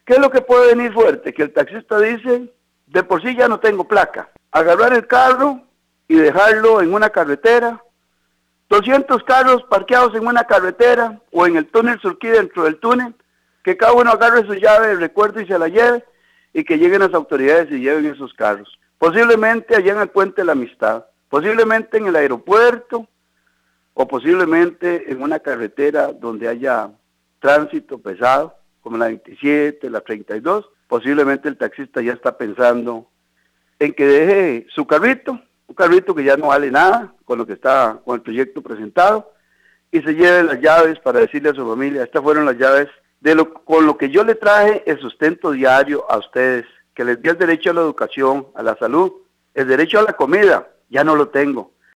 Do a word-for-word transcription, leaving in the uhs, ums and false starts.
¿Qué es lo que puede venir fuerte? Que el taxista dice, de por sí ya no tengo placa. Agarrar el carro y dejarlo en una carretera, doscientos carros parqueados en una carretera o en el túnel Surquí, dentro del túnel, que cada uno agarre su llave de recuerdo y se la lleve, y que lleguen las autoridades y lleven esos carros. Posiblemente allá en el Puente de la Amistad, posiblemente en el aeropuerto, o posiblemente en una carretera donde haya tránsito pesado, como la veintisiete, la treinta y dos, posiblemente el taxista ya está pensando en que deje su carrito, un carrito que ya no vale nada con lo que está, con el proyecto presentado, y se lleve las llaves para decirle a su familia, estas fueron las llaves de lo, con lo que yo le traje el sustento diario a ustedes, que les di el derecho a la educación, a la salud, el derecho a la comida, ya no lo tengo.